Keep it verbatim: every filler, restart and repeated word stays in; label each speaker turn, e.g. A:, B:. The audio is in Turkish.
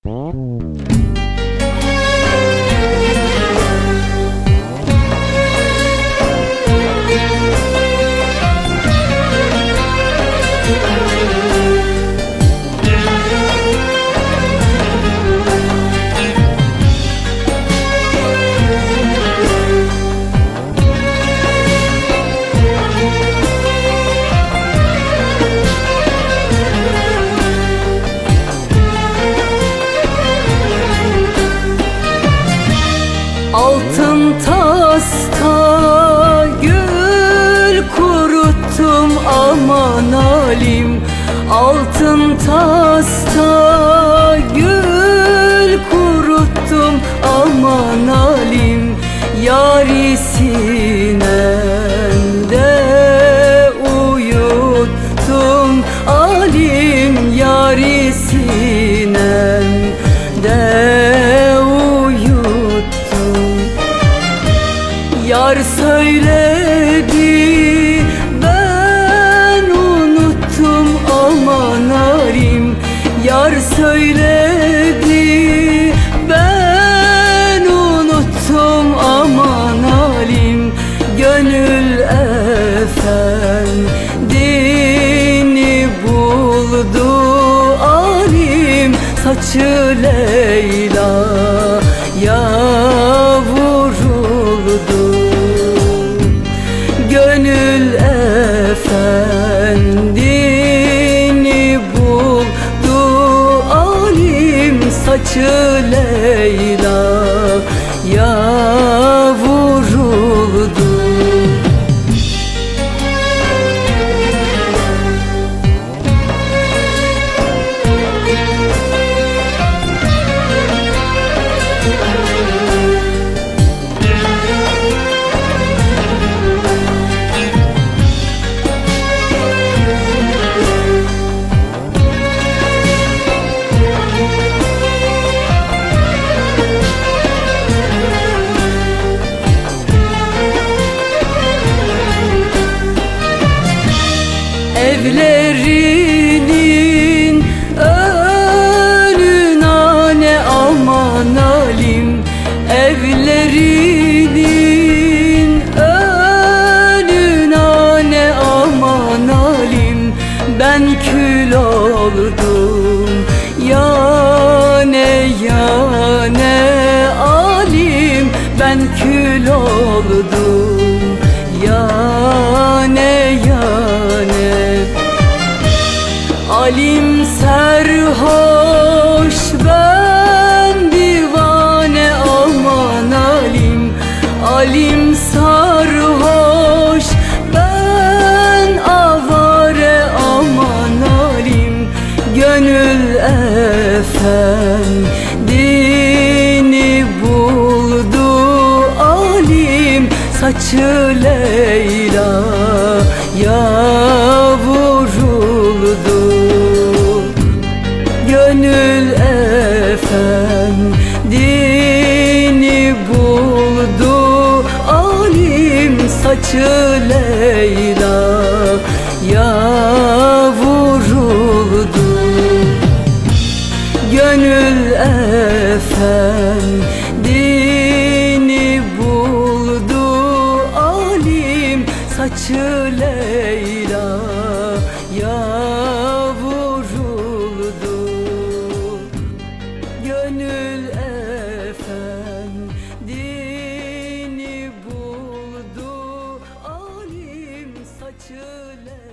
A: Altın tasta gül kuruttum aman alim. Altın tasta gül kuruttum aman alim. Yâri sinemde uyuttum alim. Yâri sinemde uyuttum. Yar söyledi ben unuttum aman alim. Yar söyledi ben unuttum aman alim. Gönül efendini buldu alim. Saçı Leyla'ya vuruldu. Gönül efendini buldu alim. Saçı Leyla'ya vuruldu. Evlerinin önü nane aman alim. Evlerinin önü nane aman alim. Ben kül oldum yane yane alim. Ben kül oldum yane yane. Alim serhoş ben divane aman alim. Alim sarhoş ben avare aman alim. Gönül efendini buldu alim. Saçı Leyla'ya vuruldu. Gönül efendini buldu alim. Saçı Leyla'ya vuruldu. Gönül efendini buldu alim. Saçı Leyla'ya vuruldu. Gönül efendini buldu alim. Saçı Leyla'ya